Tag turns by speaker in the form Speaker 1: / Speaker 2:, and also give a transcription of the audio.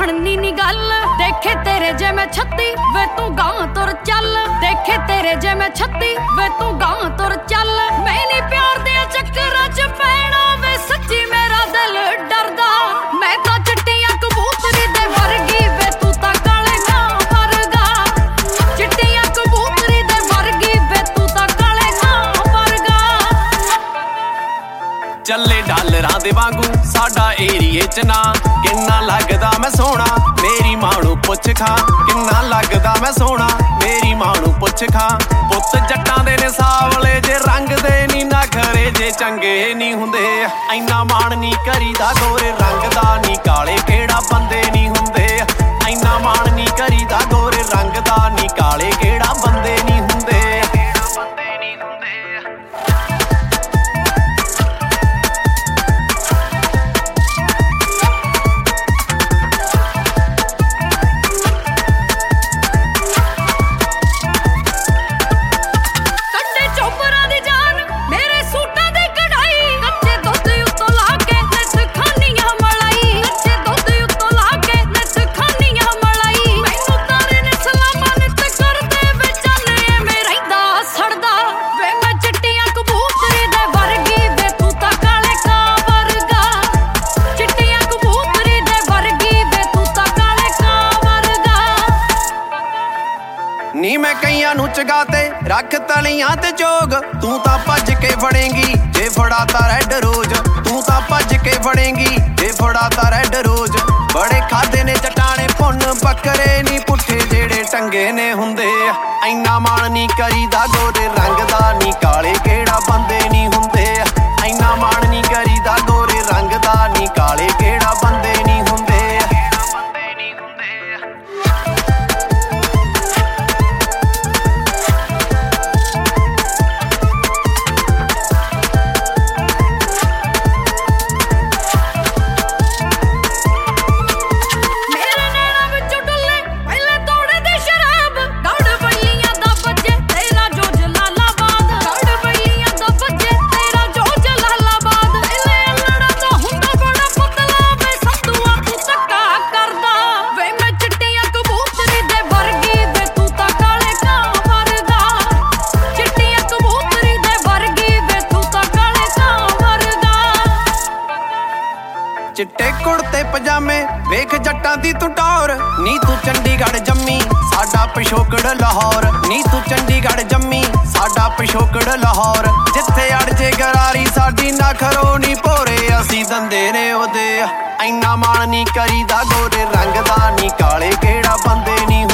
Speaker 1: ਬਣਨੀ ਨੀ ਗੱਲ ਦੇਖੇ ਤੇਰੇ ਜੇ ਮੈਂ 36 ਵੇ ਤੂੰ ਗਾਂ ਤੁਰ ਚੱਲ ਦੇਖੇ ਤੇਰੇ ਜੇ ਮੈਂ 36 ਵੇ ਤੂੰ ਗਾਂ ਤੁਰ ਚੱਲ ਮੈਂ ਨੀ ਪਿਆਰ ਦੇ ਚੱਕਰਾਂ ਚ ਪੈਣਾ ਵੇ ਸੱਚੀ ਮੇਰਾ ਦਿਲ ਡਰਦਾ ਮੈਂ ਤਾਂ ਚਿੱਟੀਆਂ ਕਬੂਤਰੀ ਦੇ ਵਰਗੀ ਵੇ ਤੂੰ ਤਾਂ ਕਾਲੇ ਕਾਂ ਵਰਗਾ ਚਿੱਟੀਆਂ ਕਬੂਤਰੀ ਦੇ ਵਰਗੀ ਵੇ ਤੂੰ ਤਾਂ ਕਾਲੇ ਕਾਂ ਵਰਗਾ
Speaker 2: ਚੱਲੇ ਡਾਲਰਾਂ ਦੇ ਵਾਂਗੂ ਸਾਡਾ ਏਰੀਏ ਚ ਨਾ ਕਿੰਨਾ ਲੱਗਦਾ ਮੈਂ ਸੋਹਣਾ ਮੇਰੀ ਮਾਂ ਨੂੰ ਪੁੱਛ ਖਾਂ ਕਿੰਨਾ ਲੱਗਦਾ ਮੈਂ ਸੋਹਣਾ ਮੇਰੀ ਮਾਂ ਨੂੰ ਪੁੱਛ ਖਾਂ ਪੁੱਤ ਜੱਟਾਂ ਦੇ ਨੇ ਸਾਵਲੇ ਜੇ ਰੰਗ ਦੇ ਨੀ ਨਖਰੇ ਜੇ ਚੰਗੇ ਨਹੀਂ ਹੁੰਦੇ ਐਨਾ ਮਾਣ ਨਹੀਂ ਕਰੀਦਾ ਗੋਰੇ ਰੰਗ ਦਾ ਨੀ ਕਾਲੇ ਕਿਹੜਾ ਬੰਦੇ ਨਹੀਂ ਹੁੰਦੇ ਐਨਾ ਮਾਣ ਨਹੀਂ ਕਰੀਦਾ ਗੋਰੇ ਰੰਗ ਦਾ ਨੀ ਕਾਲੇ ਕਿਹੜਾ ਬੰਦੇ ਨਹੀਂ ਹੁੰਦੇ ਨੀ ਮੈਂ ਕਈਆਂ ਨੂੰ ਚਗਾਤੇ ਰੱਖ ਤਲੀਆਂ ਤੇ ਜੋਗ ਤੂੰ ਤਾਂ ਭੱਜ ਕੇ ਫੜੇਂਗੀ ਜੇ ਫੜਾਤਾ ਰੈੱਡ ਰੋਜ਼ ਤੂੰ ਤਾਂ ਭੱਜ ਕੇ ਫੜੇਂਗੀ ਜੇ ਫੜਾਤਾ ਰੈੱਡ ਰੋਜ਼ ਬੜੇ ਖਾਦੇ ਨੇ ਚਟਾਣੇ ਪੁੰਨ ਬੱਕਰੇ ਨੀ ਪੁੱਠੇ ਜਿਹੜੇ ਟੰਗੇ ਨੇ ਹੁੰਦੇ ਐਨਾ ਮਾਣ ਨੀ ਕਰੀਦਾ ਗੋਰੇ ਰੰਗ ਦਾ ਨੀ ਕਾਲੇ ਕਿਹੜਾ ਬੰਦੇ ਨਹੀਂ ਹੁੰਦੇ ਐਨਾ ਮਾਣ ਨੀ ਕਰੀਦਾ ਗੋਰੇ ਰੰਗ ਦਾ ਨੀ ਕਾਲੇ ਕਿਹੜਾ ਬੰਦੇ ਨਹੀਂ ਹੁੰਦੇ ਚਿੱਟੇ ਕੁੜਤੇ ਪਜਾਮੇ ਵੇਖ ਜੱਟਾਂ ਦੀ ਤੂੰ ਟੌਰ ਨੀ ਤੂੰ ਚੰਡੀਗੜ੍ਹ ਜੰਮੀ ਸਾਡਾ ਪਿਛੋਕੜ ਲਾਹੌਰ ਨੀ ਤੂੰ ਚੰਡੀਗੜ੍ਹ ਜੰਮੀ ਸਾਡਾ ਪਿਛੋਕੜ ਲਾਹੌਰ ਜਿੱਥੇ ਅੜ ਜੇ ਗਰਾਰੀ ਸਾਡੀ ਨਖਰੋ ਨੀ ਭੋਰੇ ਅਸੀਂ ਦੰਦੇ ਨੇ ਉਹਦੇ ਐਨਾ ਮਾਣ ਨੀ ਕਰੀਦਾ ਗੋਰੇ ਰੰਗ ਦਾ ਨੀ ਕਾਲੇ ਕਿਹੜਾ ਬੰਦੇ ਨਹੀਂ